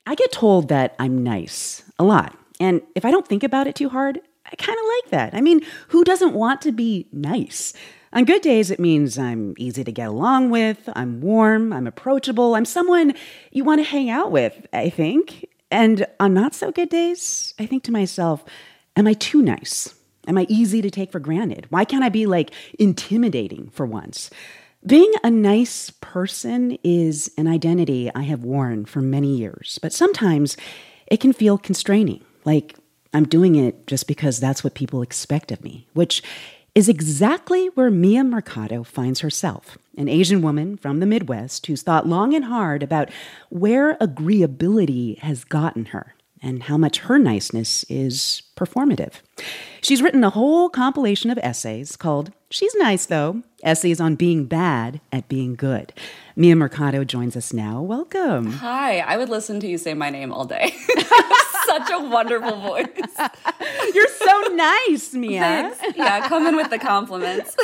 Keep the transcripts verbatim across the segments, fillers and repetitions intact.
I get told that I'm nice a lot. And if I don't think about it too hard, I kind of like that. I mean, who doesn't want to be nice? On good days, it means I'm easy to get along with, I'm warm, I'm approachable, I'm someone you want to hang out with, I think. And on not so good days, I think to myself, am I too nice? Am I easy to take for granted? Why can't I be like intimidating for once? Being a nice person is an identity I have worn for many years, but sometimes it can feel constraining, like I'm doing it just because that's what people expect of me, which is exactly where Mia Mercado finds herself, an Asian woman from the Midwest who's thought long and hard about where agreeability has gotten her and how much her niceness is performative. She's written a whole compilation of essays called She's Nice Though, Essays on Being Bad at Being Good. Mia Mercado joins us now. Welcome. Hi, I would listen to you say my name all day. Such a wonderful voice. You're so nice, Mia. Thanks. Yeah, come in with the compliments.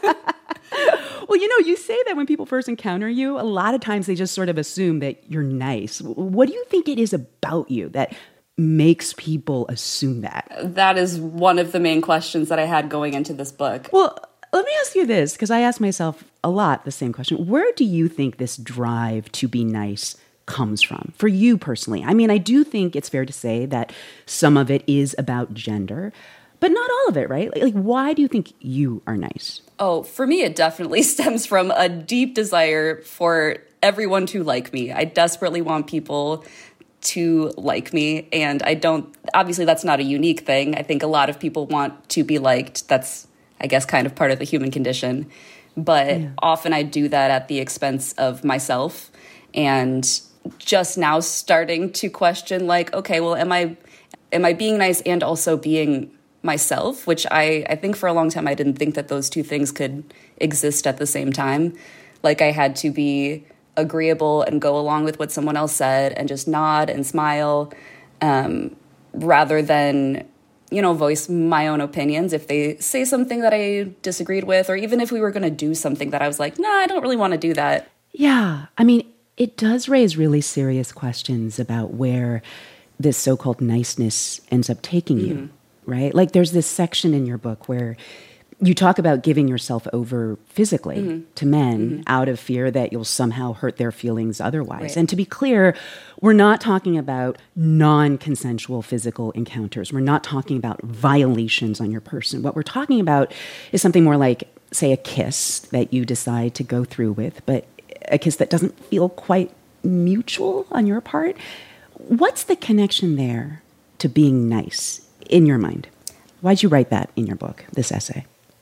Well, you know, you say that when people first encounter you, a lot of times they just sort of assume that you're nice. What do you think it is about you that makes people assume that? That is one of the main questions that I had going into this book. Well, let me ask you this, because I ask myself a lot the same question. Where do you think this drive to be nice comes from for you personally? I mean, I do think it's fair to say that some of it is about gender, but not all of it, right? Like, like, why do you think you are nice? Oh, for me, it definitely stems from a deep desire for everyone to like me. I desperately want people to like me, and I don't, obviously that's not a unique thing. I think a lot of people want to be liked. That's, I guess, kind of part of the human condition. But yeah. Often I do that at the expense of myself, and just now starting to question, like, okay, well, am I am I being nice and also being myself? Which I, I think for a long time I didn't think that those two things could exist at the same time. Like I had to be agreeable and go along with what someone else said and just nod and smile, um, rather than, you know, voice my own opinions if they say something that I disagreed with, or even if we were going to do something that I was like, no, nah, I don't really want to do that. Yeah, I mean, it does raise really serious questions about where this so-called niceness ends up taking you, mm-hmm. right? Like there's this section in your book where you talk about giving yourself over physically mm-hmm. to men mm-hmm. out of fear that you'll somehow hurt their feelings otherwise. Right. And to be clear, we're not talking about non-consensual physical encounters. We're not talking about violations on your person. What we're talking about is something more like, say, a kiss that you decide to go through with, but a kiss that doesn't feel quite mutual on your part. What's the connection there to being nice in your mind? Why'd you write that in your book, this essay?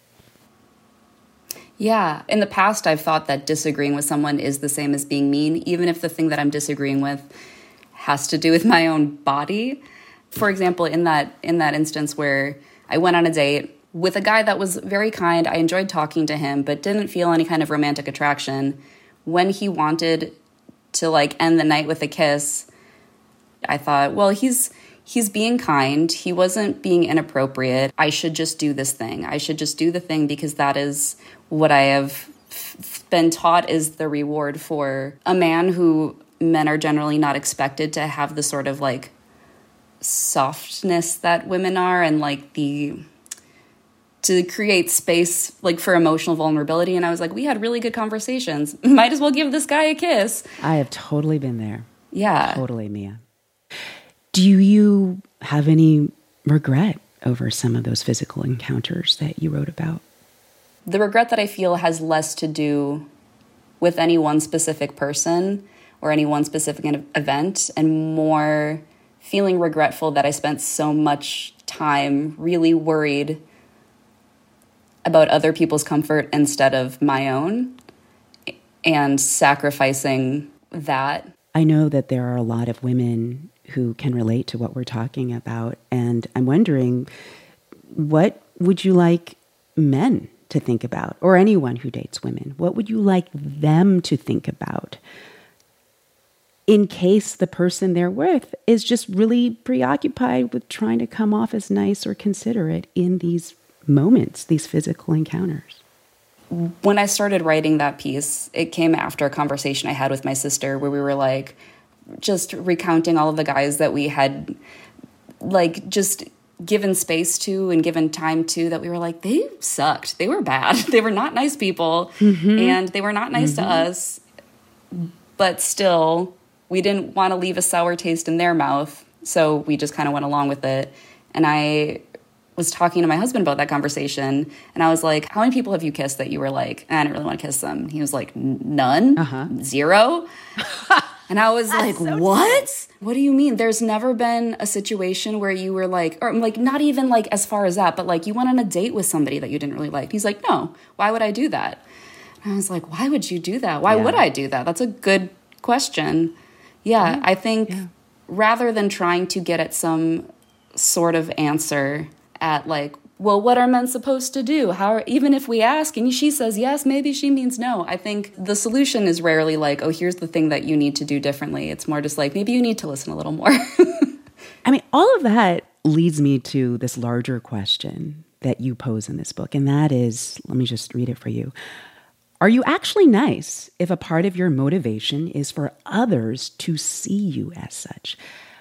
Yeah, in the past, I've thought that disagreeing with someone is the same as being mean, even if the thing that I'm disagreeing with has to do with my own body. For example, in that in that instance where I went on a date with a guy that was very kind, I enjoyed talking to him, but didn't feel any kind of romantic attraction. When he wanted to like end the night with a kiss, I thought, well, he's he's being kind. He wasn't being inappropriate. I should just do this thing. I should just do the thing because that is what I have f- been taught is the reward for a man who men are generally not expected to have the sort of like softness that women are, and like the to create space like for emotional vulnerability. And I was like, we had really good conversations. Might as well give this guy a kiss. I have totally been there. Yeah. Totally, Mia. Do you have any regret over some of those physical encounters that you wrote about? The regret that I feel has less to do with any one specific person or any one specific event, and more feeling regretful that I spent so much time really worried about other people's comfort instead of my own, and sacrificing that. I know that there are a lot of women who can relate to what we're talking about, and I'm wondering, what would you like men to think about, or anyone who dates women? What would you like them to think about in case the person they're with is just really preoccupied with trying to come off as nice or considerate in these moments, these physical encounters? When I started writing that piece, it came after a conversation I had with my sister where we were like, just recounting all of the guys that we had, like, just given space to and given time to, that we were like, they sucked. They were bad. They were not nice people. Mm-hmm. And they were not nice mm-hmm. to us. But still, we didn't want to leave a sour taste in their mouth. So we just kind of went along with it. And I was talking to my husband about that conversation. And I was like, how many people have you kissed that you were like, I don't really want to kiss them? He was like, none? Uh-huh. Zero? And I was like, so what? Nice. What do you mean? There's never been a situation where you were like, or like not even like as far as that, but like you went on a date with somebody that you didn't really like. He's like, no, why would I do that? And I was like, why would you do that? Why yeah. would I do that? That's a good question. Yeah, yeah. I think yeah. rather than trying to get at some sort of answer at like, well, what are men supposed to do? How are, even if we ask and she says yes, maybe she means no. I think the solution is rarely like, oh, here's the thing that you need to do differently. It's more just like, maybe you need to listen a little more. I mean, all of that leads me to this larger question that you pose in this book. And that is, let me just read it for you. Are you actually nice if a part of your motivation is for others to see you as such?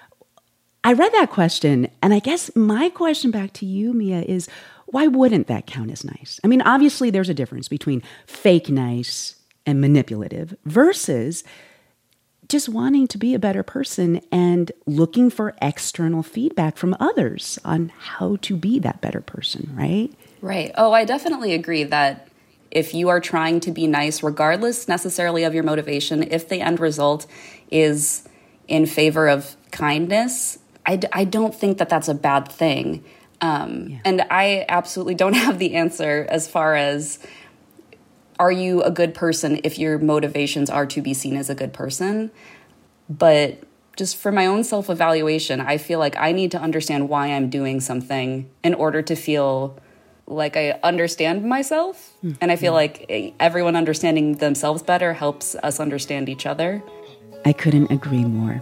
I read that question, and I guess my question back to you, Mia, is why wouldn't that count as nice? I mean, obviously there's a difference between fake nice and manipulative versus just wanting to be a better person and looking for external feedback from others on how to be that better person, right? Right. Oh, I definitely agree that if you are trying to be nice, regardless necessarily of your motivation, if the end result is in favor of kindness, I, d- I don't think that that's a bad thing. Um, yeah. And I absolutely don't have the answer as far as, are you a good person if your motivations are to be seen as a good person? But just for my own self-evaluation, I feel like I need to understand why I'm doing something in order to feel like I understand myself. Mm-hmm. And I feel like everyone understanding themselves better helps us understand each other. I couldn't agree more.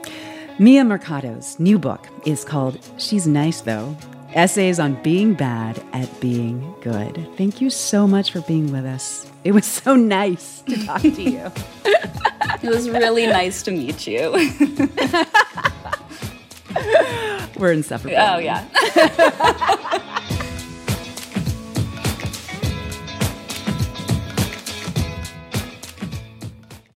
Mia Mercado's new book is called She's Nice Though, Essays on Being Bad at Being Good. Thank you so much for being with us. It was so nice to talk to you. It was really nice to meet you. We're inseparable. Oh, yeah.